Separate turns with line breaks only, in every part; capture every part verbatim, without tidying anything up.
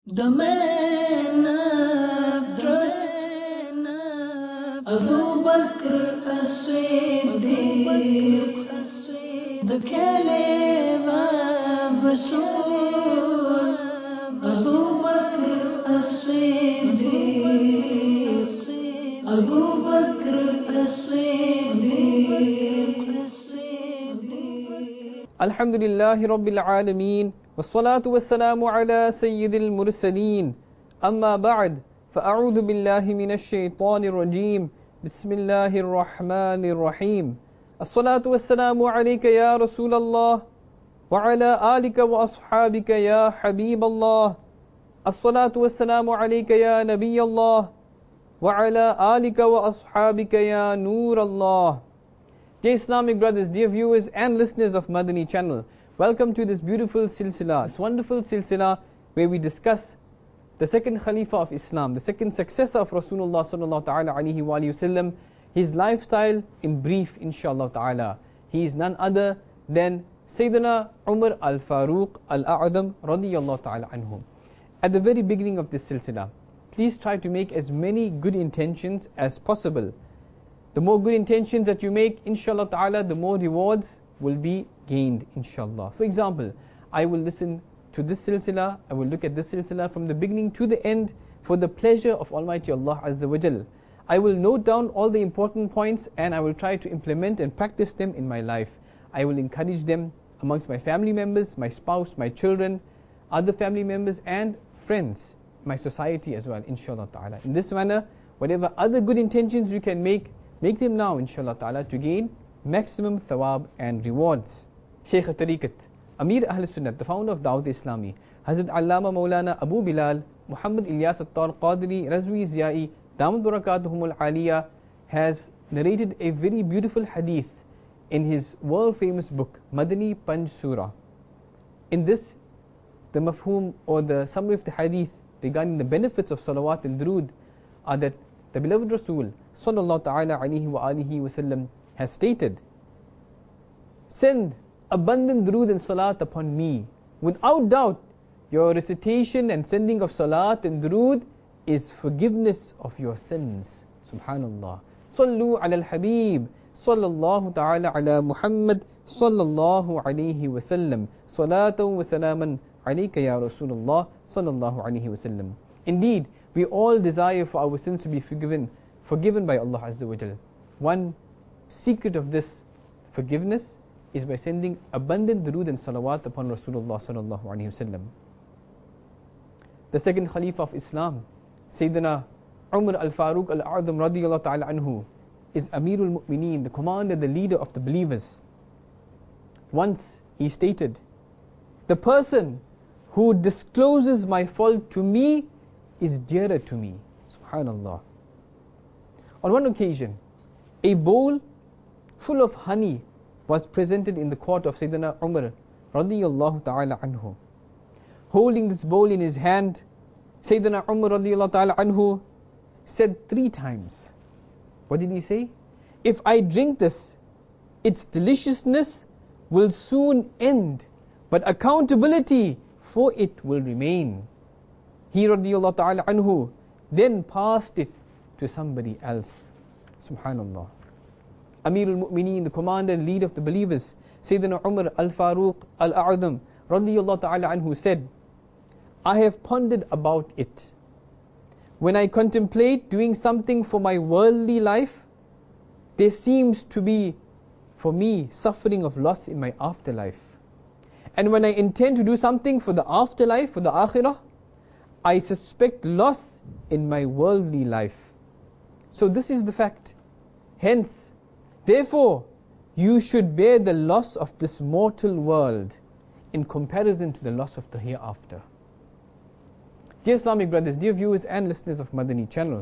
The man of truth, Abu Bakr as-Siddiq, the Caliph of Rasul. Abu Bakr as-Siddiq, Abu Bakr as-Siddiq.
Alhamdulillahi Rabbil Alameen, wassalatu wassalamu ala Sayyidil Mursaleen. Amma ba'd, fa'a'udhu billahi minash shaitanir rajeem. Bismillahir Rahmanir Rahim. As-salatu wassalamu alayka ya Rasulallah, wa ala alika wa ashabika ya Habiballah. As-salatu wassalamu alayka ya Nabiyallah, wa ala alika wa ashabika ya Noorallah. Dear Islamic brothers, dear viewers and listeners of Madani channel, welcome to this beautiful silsila, this wonderful silsila where we discuss the second Khalifa of Islam, the second successor of Rasulullah sallallahu ta'ala alayhi wa sallam, his lifestyle in brief, inshallah ta'ala. He is none other than Sayyidina Umar al-Faruq al-A'zam radiyallahu ta'ala anhu. At the very beginning of this silsila, please try to make as many good intentions as possible. The more good intentions that you make, inshallah ta'ala, the more rewards will be gained, inshallah. For example, I will listen to this silsila, I will look at this silsila from the beginning to the end for the pleasure of Almighty Allah Azza wa Jal. I will note down all the important points and I will try to implement and practice them in my life. I will encourage them amongst my family members, my spouse, my children, other family members and friends, my society as well, inshallah ta'ala. In this manner, whatever other good intentions you can make, make them now, inshallah ta'ala, to gain maximum thawab and rewards. Shaykh al-Tariqat, Amir Ahl Sunnat, the founder of Dawat Islami, Hazrat Allama Maulana Abu Bilal, Muhammad Ilyas Attar Qadri Razwi Ziyai, Damat Barakatuhum al-Aliyah, has narrated a very beautiful hadith in his world famous book, Madani Panj Surah. In this, the mafhum or the summary of the hadith regarding the benefits of salawat and durood are that the beloved Rasul sallallahu ta'ala alayhi wa alihi wasallam has stated, send abundant durood and salat upon me. Without doubt, your recitation and sending of salat and durood is forgiveness of your sins. Subhanallah. Sallu ala al-Habib sallallahu ta'ala ala Muhammad sallallahu alayhi wasallam. Salatan wa salaman alayka ya Rasulullah sallallahu alayhi wasallam. Indeed, we all desire for our sins to be forgiven, forgiven by Allah Azza wa Jal. One secret of this forgiveness is by sending abundant durood and salawat upon Rasulullah sallallahu alaihi wasallam. The second Khalifa of Islam, Sayyidina Umar al-Faruq al-A'zam radiyallahu ta'ala anhu, is Amirul Mu'mineen, the commander, the leader of the believers. Once he stated, the person who discloses my fault to me is dearer to me. Subhanallah. On one occasion, a bowl full of honey was presented in the court of Sayyidina Umar radiyallahu ta'ala anhu. Holding this bowl in his hand, Sayyidina Umar radiyallahu ta'ala anhu said three times. What did he say? If I drink this, its deliciousness will soon end, but accountability for it will remain. He radiyallahu ta'ala anhu then passed it to somebody else. Subhanallah. Amirul Mu'mineen, the commander and leader of the believers, Sayyidina Umar al-Faruq al-A'zam radiyallahu ta'ala anhu said, I have pondered about it. When I contemplate doing something for my worldly life, there seems to be for me suffering of loss in my afterlife. And when I intend to do something for the afterlife, for the akhirah, I suspect loss in my worldly life. So this is the fact. Hence, therefore, you should bear the loss of this mortal world in comparison to the loss of the hereafter. Dear Islamic brothers, dear viewers and listeners of Madani channel,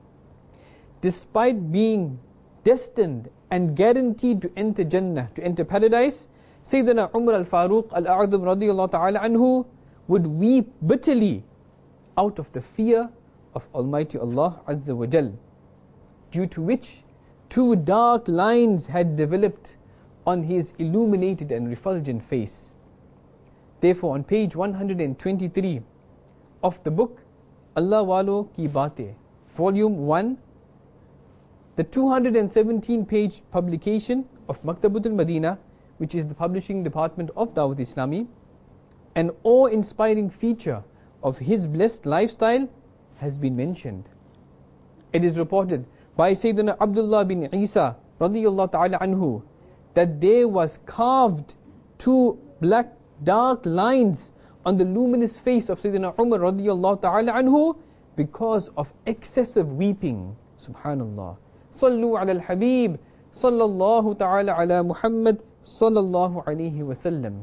despite being destined and guaranteed to enter Jannah, to enter paradise, Sayyidina Umar al-Faruq al-A'zam radiyallahu ta'ala anhu would weep bitterly out of the fear of Almighty Allah Azza wa Jal, due to which two dark lines had developed on his illuminated and refulgent face. Therefore, on page one hundred twenty-three of the book Allah Walo Ki Baatein, volume one, the two hundred seventeen page publication of Maktabatul Madina, which is the publishing department of Dawat Islami. An awe-inspiring feature of his blessed lifestyle has been mentioned. It is reported by Sayyidina Abdullah bin Isa radiyallahu ta'ala anhu that there was carved two black dark lines on the luminous face of Sayyidina Umar radiyallahu ta'ala anhu because of excessive weeping. Subhanallah. Sallu ala al-Habib sallallahu ta'ala ala Muhammad sallallahu alayhi wa sallam.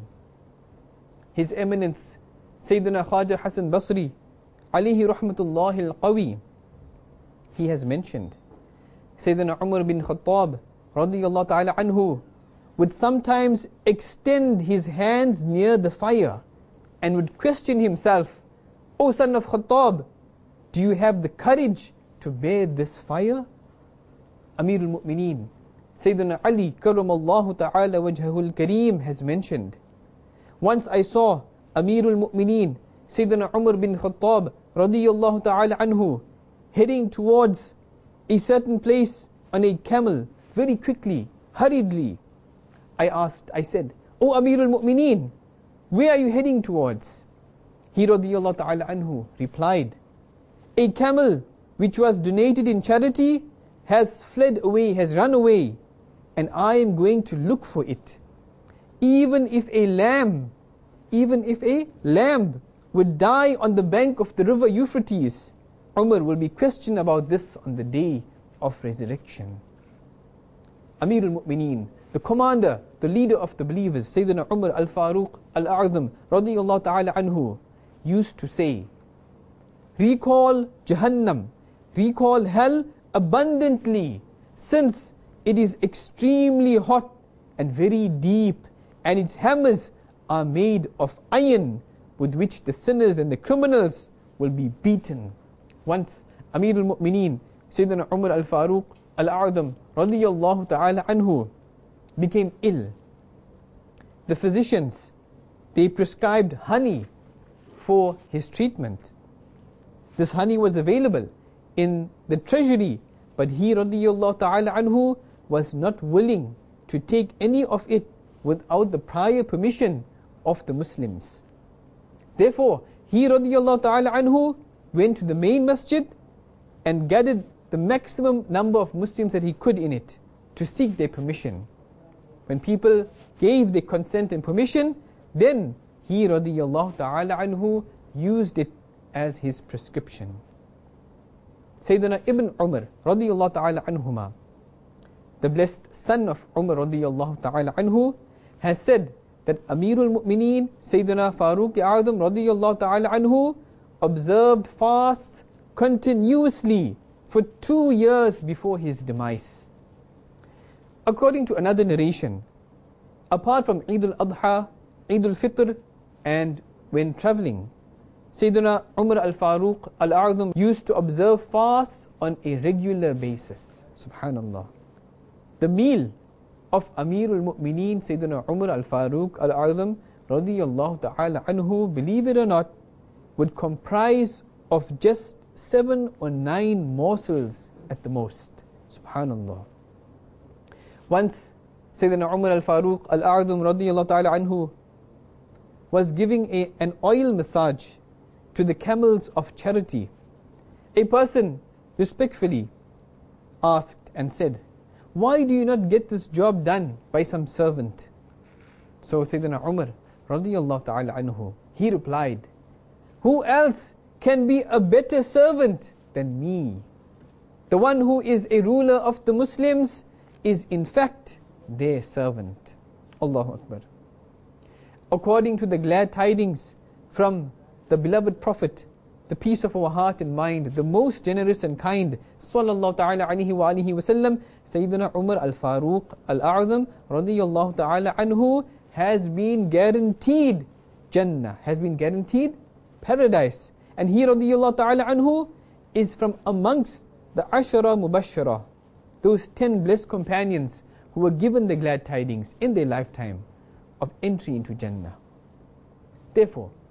His Eminence Sayyidina Khaja Hasan Basri alayhi rahmatullahi al-Qawi, he has mentioned Sayyidina Umar bin Khattab radiyallahu ta'ala anhu would sometimes extend his hands near the fire and would question himself, O son of Khattab, do you have the courage to bear this fire? Amirul Mu'mineen Sayyidina Ali karramallahu ta'ala wajhahul kareem has mentioned, once I saw Amirul Mu'mineen Sayyidina Umar bin Khattab radiyallahu ta'ala anhu heading towards a certain place on a camel very quickly, hurriedly. I asked, I said, O Amirul Mu'mineen, where are you heading towards? He radiyallahu ta'ala anhu replied, a camel which was donated in charity has fled away, has run away, and I am going to look for it. Even if a lamb, even if a lamb would die on the bank of the river Euphrates, Umar will be questioned about this on the day of resurrection. Amirul Mu'mineen, the commander, the leader of the believers, Sayyidina Umar al-Faruq al-A'zam radiyallahu ta'ala anhu, used to say, recall Jahannam, recall hell abundantly, since it is extremely hot and very deep, and its hammers are made of iron with which the sinners and the criminals will be beaten. Once Amirul Mu'mineen Sayyidina Umar al-Faruq al-A'zam radiyallahu ta'ala anhu became ill. The physicians, they prescribed honey for his treatment. This honey was available in the treasury, but he radiyallahu ta'ala anhu was not willing to take any of it without the prior permission of the Muslims. Therefore, he radiyallahu ta'ala anhu went to the main masjid and gathered the maximum number of Muslims that he could in it to seek their permission. When people gave their consent and permission, then he radiyallahu ta'ala anhu used it as his prescription. Sayyidina Ibn Umar radiyallahu ta'ala anhuma, the blessed son of Umar radiyallahu ta'ala anhu, has said that Amirul Mu'mineen Sayyidina Faruq A'zam radiyallahu ta'ala anhu observed fasts continuously for two years before his demise. According to another narration, apart from Eid al-Adha, Eid al-Fitr, and when traveling, Sayyidina Umar al-Faruq al-A'zam used to observe fasts on a regular basis. Subhanallah. The meal of Amirul Mu'mineen Sayyidina Umar al-Faruq al-A'zam radiyallahu ta'ala anhu, believe it or not, would comprise of just seven or nine morsels at the most. Subhanallah. Once Sayyidina Umar al-Faruq al-A'zam radiyallahu ta'ala anhu was giving a, an oil massage to the camels of charity. A person respectfully asked and said, why do you not get this job done by some servant? So Sayyidina Umar radiyallahu ta'ala anhu, he replied, who else can be a better servant than me? The one who is a ruler of the Muslims is in fact their servant. Allahu Akbar. According to the glad tidings from the beloved Prophet, the peace of our heart and mind, the most generous and kind, sallallahu ta'ala alayhi wa alihi wa sallam, Sayyidina Umar al-Faruq al-A'zam radiyallahu ta'ala anhu has been guaranteed Jannah, has been guaranteed paradise. And he radiyallahu ta'ala anhu is from amongst the Ashara Mubashara, those ten blessed companions who were given the glad tidings in their lifetime of entry into Jannah. Therefore,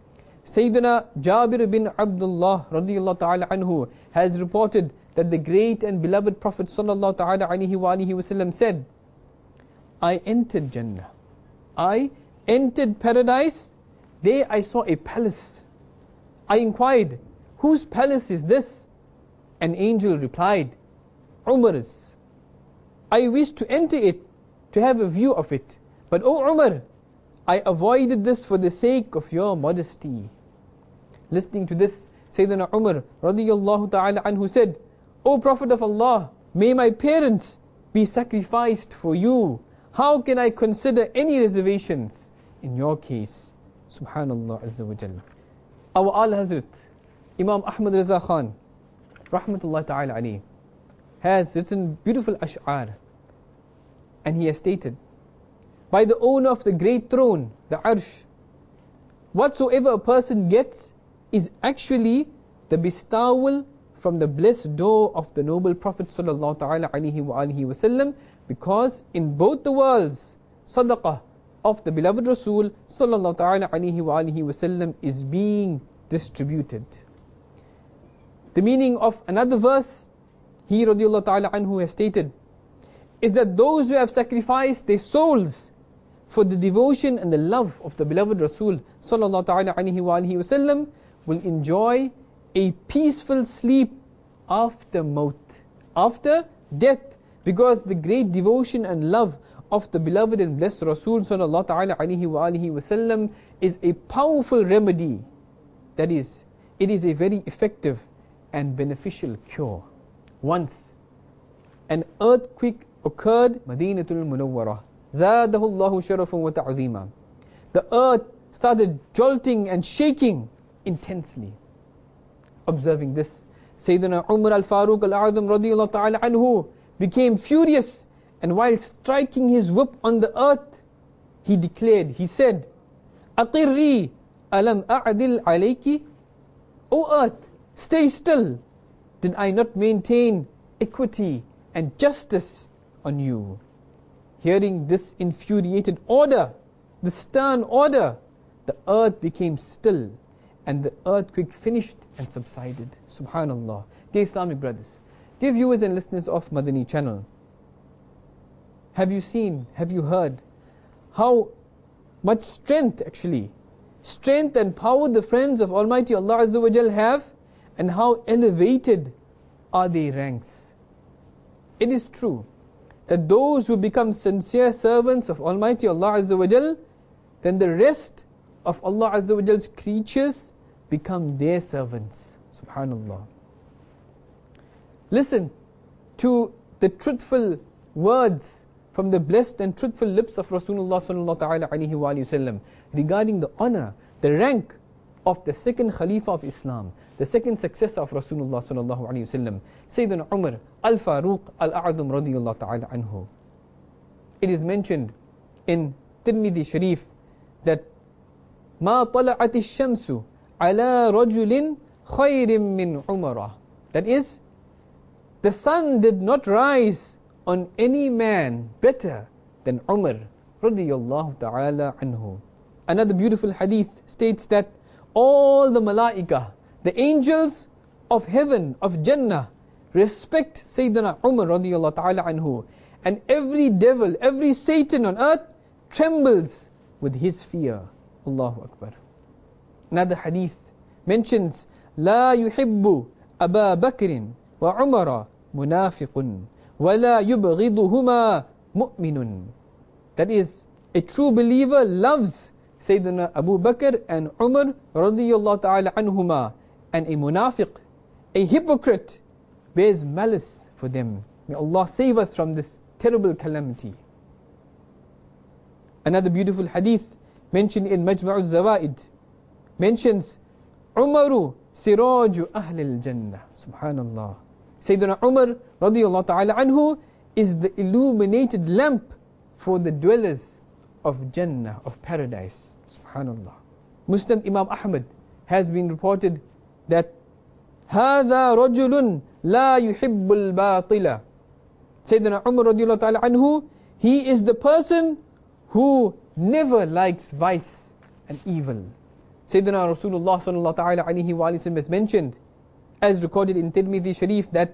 Sayyidina Jabir bin Abdullah radiyallahu ta'ala anhu has reported that the great and beloved Prophet sallallahu ta'ala alayhi wa alihi wasallam said, I entered Jannah. I entered paradise. There I saw a palace. I inquired, whose palace is this? An angel replied, Umar's. I wished to enter it, to have a view of it. But O Umar, I avoided this for the sake of your modesty. Listening to this, Sayyidina Umar radiyallahu ta'ala anhu said, O Prophet of Allah, may my parents be sacrificed for you. How can I consider any reservations in your case? Subhanallah Azza wa Jalla. Our Al Hazrat, Imam Ahmad Raza Khan, rahmatullah ta'ala alayhi, has written beautiful ash'ar, and he has stated, by the owner of the great throne, the Arsh, whatsoever a person gets is actually the bestowal from the blessed door of the noble Prophet sallallahu ta'ala alayhi wa alihi wasallam, because in both the worlds, sadaqah of the beloved Rasul sallallahu ta'ala alayhi wa alihi wasallam is being distributed. The meaning of another verse, he radiallahu ta'ala anhu has stated, is that those who have sacrificed their souls for the devotion and the love of the beloved Rasul sallallahu ta'ala alayhi wa alihi wasallam will enjoy a peaceful sleep after maut, after death, because the great devotion and love of the beloved and blessed Rasul sallallahu ta'ala alayhi wa alihi wasallam is a powerful remedy. That is, it is a very effective and beneficial cure. Once an earthquake occurred, Madinatul Munawwarah, Zadahullahu sharafan wa ta'zima. The earth started jolting and shaking intensely. Observing this, Sayyidina Umar al-Faruq al-A'zam radiyallahu ta'ala anhu became furious, and while striking his whip on the earth, he declared, he said, Aqirri alam a'dil alayki? O earth, stay still. Did I not maintain equity and justice on you? Hearing this infuriated order, the stern order, the earth became still, and the earthquake finished and subsided. Subhanallah. Dear Islamic brothers, dear viewers and listeners of Madani channel, have you seen, have you heard how much strength actually, strength and power the friends of Almighty Allah Azza wa Jal have, and how elevated are their ranks? It is true that those who become sincere servants of Almighty Allah Azza wa Jal, then the rest of Allah Azza wa Jal's creatures become their servants. Subhanallah. Listen to the truthful words from the blessed and truthful lips of Rasulullah sallallahu ta'ala alayhi wa sallam regarding the honor, the rank of the second Khalifa of Islam, the second successor of Rasulullah sallallahu alayhi wa sallam, Sayyidina Umar al-Faruq al-A'zam radiyallahu ta'ala anhu. It is mentioned in Tirmidhi Sharif that ما طلعت الشمس على رجل خير من عمر. That is, the sun did not rise on any man better than Umar radiyallahu ta'ala anhu. Another beautiful hadith states that all the malaika, the angels of heaven, of Jannah, respect Sayyidina Umar radiyallahu ta'ala anhu, and every devil, every Satan on earth trembles with his fear. Allahu Akbar. Another hadith mentions, لا يحب أبا بكر وعمر منافق ولا يبغضهما مؤمن. That is, a true believer loves Sayyidina Abu Bakr and Umar radiyallahu ta'ala anhuma, and a munafiq, a hypocrite, bears malice for them. May Allah save us from this terrible calamity. Another beautiful hadith mentioned in Majma'u Zawaid mentions, Umaru siraju ahlil jannah. Subhanallah. Sayyidina Umar radiyallahu ta'ala anhu is the illuminated lamp for the dwellers of Jannah, of paradise. Subhanallah. Musnad Imam Ahmad has been reported that هذا رجل لا يحب الباطل. Sayyidina Umar radiyallahu ta'ala anhu, he is the person who never likes vice and evil. Sayyidina Rasulullah sallallahu ta'ala alayhi wa sallam has mentioned, as recorded in Tirmidhi Sharif, that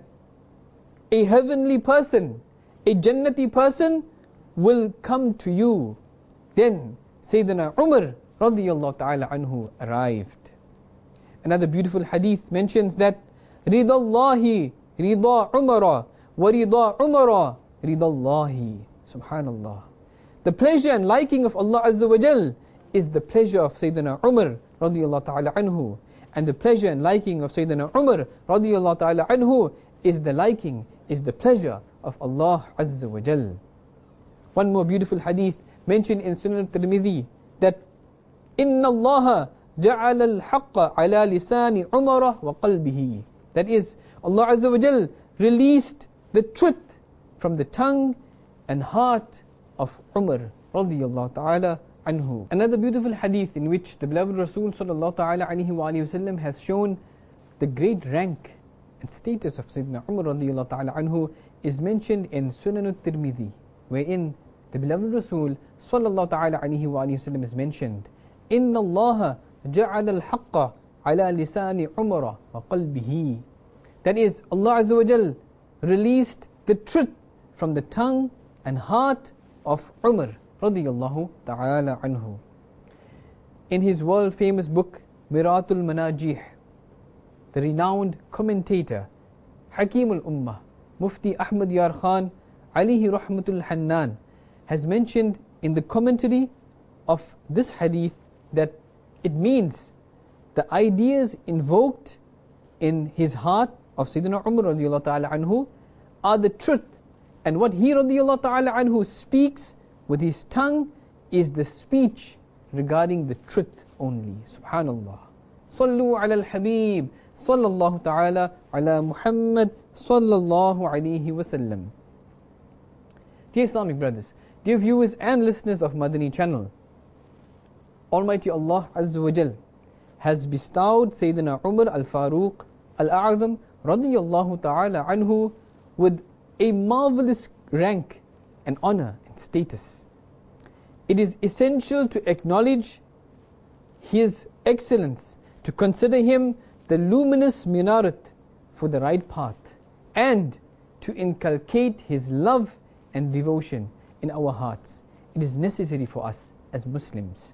a heavenly person, a Jannati person will come to you. Then Sayyidina Umar radiyallahu ta'ala anhu arrived. Another beautiful hadith mentions that Ridallahi Rida Umara wa Rida Umara Ridallahi. Subhanallah. The pleasure and liking of Allah Azza wa Jal is the pleasure of Sayyidina Umar radiyallahu ta'ala anhu. And the pleasure and liking of Sayyidina Umar radiyallahu ta'ala anhu is the liking, is the pleasure of Allah Azza wa Jal. One more beautiful hadith mentioned in Sunan Tirmidhi, that Inna Allah ja'ala al-haqqa ala lisani Umar wa qalbihi. That is, Allah Azza wa Jal released the truth from the tongue and heart of Umar radiyallahu ta'ala anhu. Another beautiful hadith in which the beloved Rasul sallallahu ta'ala alayhi wa sallam has shown the great rank and status of Sayyidina Umar radiyallahu ta'ala anhu is mentioned in Sunan al-Tirmidhi, wherein the beloved Rasul sallallahu ta'ala alayhi wa sallam is mentioned, Inna Allah ja'ala al-haqqa ala lisani Umar wa qalbihi. That is, Allah Azza wa Jal released the truth from the tongue and heart of Umar radiyallahu ta'ala anhu. In his world famous book Miratul Manajih, the renowned commentator Hakim al-Ummah Mufti Ahmad Yar Khan alayhi rahmatul Hannan has mentioned in the commentary of this hadith that it means the ideas invoked in his heart of Sayyidina Umar radiyallahu ta'ala anhu are the truth, and what he radiyallahu ta'ala anhu speaks with his tongue is the speech regarding the truth only. Subhanallah. Sallu ala al-Habib sallallahu ta'ala ala Muhammad sallallahu alayhi wa sallam. Dear Islamic brothers, dear viewers and listeners of Madani channel, Almighty Allah Azza wa Jal has bestowed Sayyidina Umar al-Faruq al-A'zam radiyallahu ta'ala anhu with a marvelous rank and honor and status. It is essential to acknowledge his excellence, to consider him the luminous minaret for the right path, and to inculcate his love and devotion in our hearts. It is necessary for us as Muslims.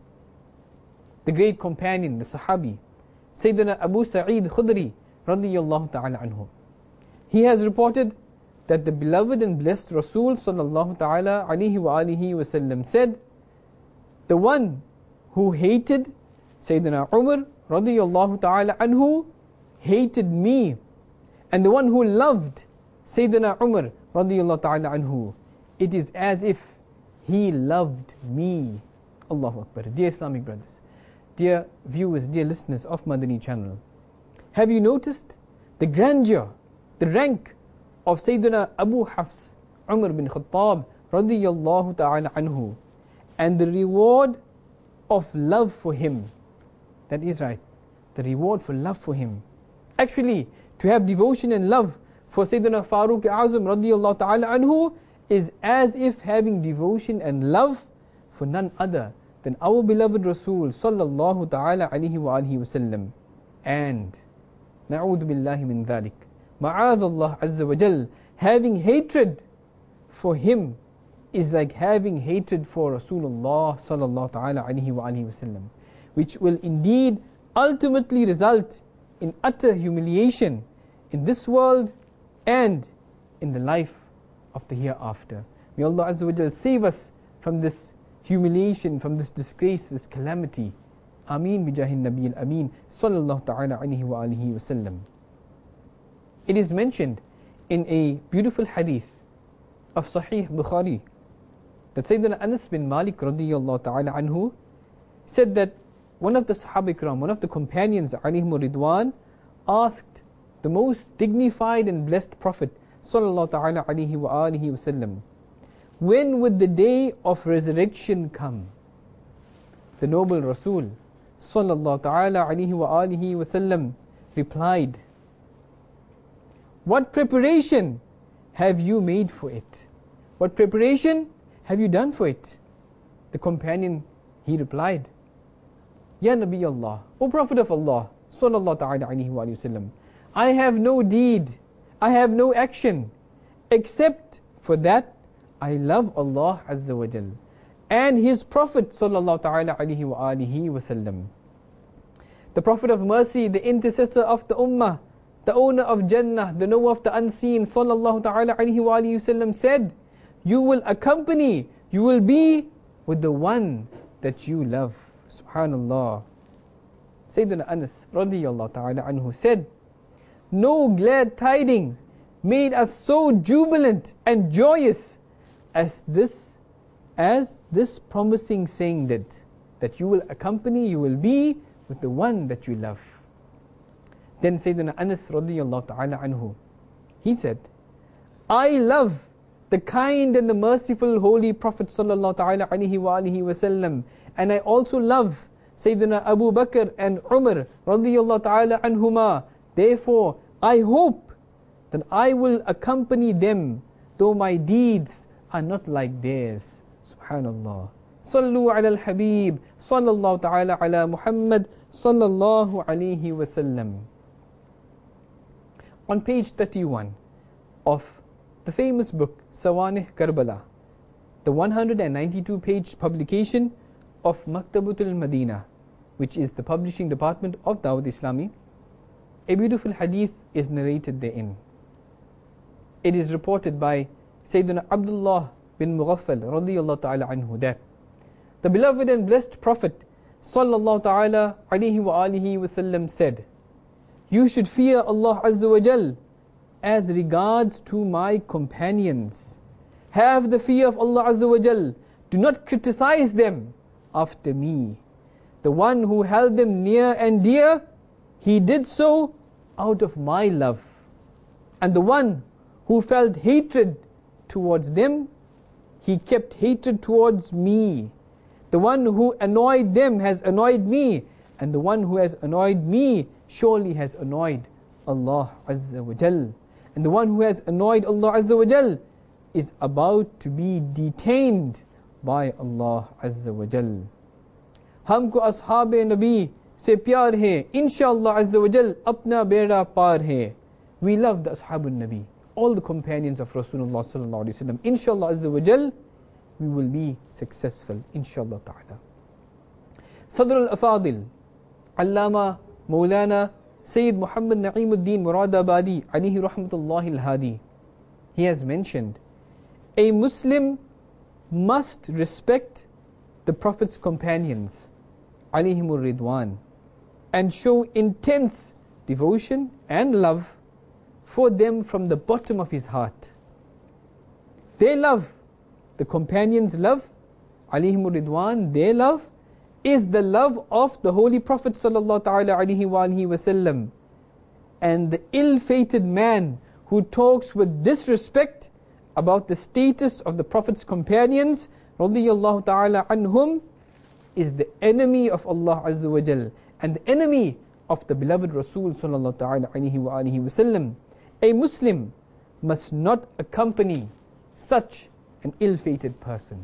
The great companion, the Sahabi, Sayyidina Abu Sa'id Khudri radiyallahu ta'ala anhu, he has reported that the beloved and blessed Rasul sallallahu ta'ala alayhi wa alihi wa sallam said, the one who hated Sayyidina Umar radiyallahu ta'ala anhu hated me, and the one who loved Sayyidina Umar radiyallahu ta'ala anhu, it is as if he loved me. Allahu Akbar. Dear Islamic brothers, dear viewers, dear listeners of Madani channel, have you noticed the grandeur, the rank of Sayyidina Abu Hafs Umar bin Khattab radiyallahu ta'ala anhu, and the reward of love for him? That is right, the reward for love for him. Actually, to have devotion and love for Sayyidina Faruq Azam radiyallahu ta'ala anhu is as if having devotion and love for none other than our beloved Rasul sallallahu ta'ala alayhi wa alihi wa sallam. And na'udhu billahi min dhalik, ma'adh Allah Azza wa Jal, having hatred for him is like having hatred for Rasulullah sallallahu ta'ala alayhi wa alihi wa sallam, which will indeed ultimately result in utter humiliation in this world and in the life of the hereafter. May Allah Azza wa Jal save us from this humiliation, from this disgrace, this calamity. Ameen bijahin Nabi al-Ameen sallallahu ta'ala alayhi wa alihi wa sallam. It is mentioned in a beautiful hadith of Sahih Bukhari that Sayyidina Anas bin Malik radiyallahu ta'ala anhu said that one of the Sahaba Ikram, one of the companions alayhim ridwan, asked the most dignified and blessed Prophet sallallahu ta'ala alayhi wa alihi wa sallam, when would the day of resurrection come? The noble Rasul sallallahu ta'ala alayhi wa alihi wa sallam replied, what preparation have you made for it? What preparation have you done for it? The companion, he replied, Ya Nabi Allah, O Prophet of Allah, sallallahu ta'ala alayhi wa sallam, I have no deed, I have no action, except for that I love Allah Azza wa Jal and His Prophet sallallahu ta'ala alayhi wa alihi wa sallam. The Prophet of Mercy, the intercessor of the Ummah, the owner of Jannah, the knower of the unseen, sallallahu ta'ala alayhi wa alihi wa sallam said, you will accompany, you will be with the one that you love. Subhanallah. Sayyidina Anas radiyallahu ta'ala anhu said, no glad tiding made us so jubilant and joyous as this, as this promising saying did, that you will accompany, you will be with the one that you love. Then Sayyidina Anas radiyallahu ta'ala anhu, he said, I love the kind and the merciful Holy Prophet sallallahu ta'ala alayhi wa alihi wa sallam, and I also love Sayyidina Abu Bakr and Umar radiyallahu ta'ala anhuma. Therefore, I hope that I will accompany them, though my deeds are not like theirs. Subhanallah. Sallu ala al-Habib, sallallahu ta'ala ala Muhammad, sallallahu alayhi wa sallam. On page thirty-one of the famous book Sawanih Karbala, the one hundred ninety-two page publication of Maktabatul Madinah, which is the publishing department of Dawud Islami, a beautiful hadith is narrated therein. It is reported by Sayyidina Abdullah bin Mughaffal radiyallahu ta'ala anhu that the beloved and blessed Prophet sallallahu ta'ala alayhi wa alihi wa sallam said, you should fear Allah Azza wa Jal as regards to my companions. Have the fear of Allah Azza wa Jal. Do not criticize them after me. The one who held them near and dear, he did so out of my love. And the one who felt hatred towards them, he kept hatred towards me. The one who annoyed them has annoyed me, and the one who has annoyed me surely has annoyed Allah Azza wa Jal. And the one who has annoyed Allah Azza wa Jal is about to be detained by Allah Azza wa Jal. हमको अस्हाब नबी से प्यार है, इंशाअल्लाह Azza wa Jal अपना बेड़ा पार है. We love the Ashabul Nabi, all the companions of Rasulullah sallallahu alaihi wasallam. Inshallah Azza wa Jal, we will be successful, inshallah ta'ala. Sadr al-Afadil, Allama Maulana Sayyid Muhammad Na'imuddin Muradabadi alayhi rahmatullahi al-Hadi, he has mentioned, a Muslim must respect the Prophet's companions alayhimur ridwan and show intense devotion and love for them from the bottom of his heart. Their love, the companions' love, alayhimur ridwan, their love is the love of the Holy Prophet sallallahu ta'ala alayhi wa alihi wa sallam. And the ill-fated man who talks with disrespect about the status of the Prophet's companions radiyallahu ta'ala anhum is the enemy of Allah Azza wa Jal and the enemy of the beloved Rasul sallallahu ta'ala alayhi wa alihi wa sallam. A Muslim must not accompany such an ill-fated person.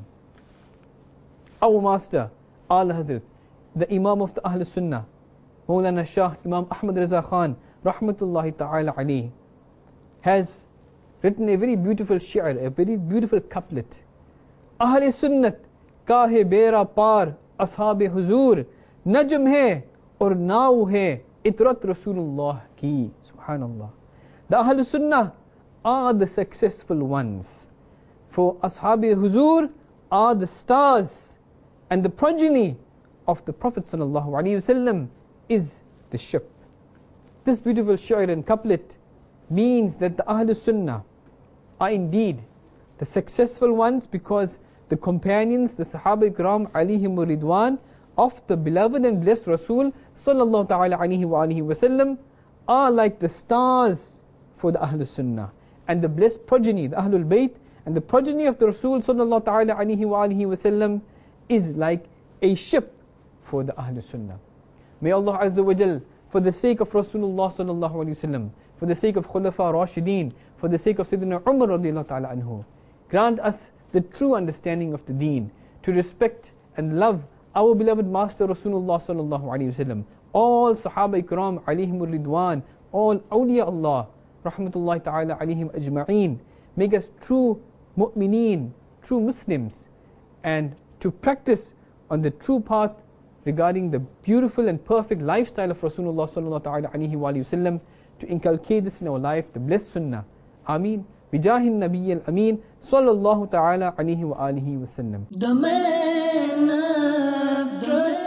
Our master, Ala Hazrat, the Imam of the Ahl Sunnah, Maulana Shah Imam Ahmad Raza Khan rahmatullahi ta'ala alayhi, has written a very beautiful shi'r, a very beautiful couplet. Ahl Sunnat kahe bera par ashab huzur, najm hai aur nau hai itrat Rasulullah ki. Subhanallah. The Ahl Sunnah are the successful ones, for ashab huzur are the stars, and the progeny of the Prophet sallallahu alaihi wasallam is the ship. This beautiful shi'r and couplet means that the Ahl Sunnah are indeed the successful ones because the companions, the Sahaba Ikram alayhimur ridwan of the beloved and blessed Rasul sallallahu ta'ala alayhi wa alihi wasallam are like the stars for the Ahl Sunnah. And the blessed progeny, the Ahlul Bayt, and the progeny of the Rasul sallallahu ta'ala alayhi wa alihi wasallam is like a ship for the Ahl Sunnah. May Allah Azza wa Jal, for the sake of Rasulullah sallallahu alayhi wasallam, for the sake of Khulafa Rashideen, for the sake of Sayyidina Umar radiyallahu ta'ala anhu, grant us the true understanding of the deen, to respect and love our beloved Master Rasulullah sallallahu alaihi wasallam, all Sahaba Ikram alayhim ridwan, all awliya Allah rahmatullahi ta'ala alayhim ajma'een. Make us true mu'mineen, true Muslims, and to practice on the true path regarding the beautiful and perfect lifestyle of Rasulullah sallallahu ta'ala alayhi wa sallam, to inculcate this in our life, the blessed sunnah. Ameen. Bijahin Nabi al-Ameen sallallahu ta'ala alayhi wa alihi wa sallam.
The man of truth,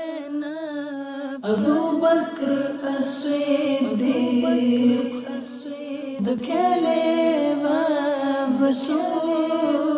Abu Bakr as-Siddiq, the Caliph of Rasul.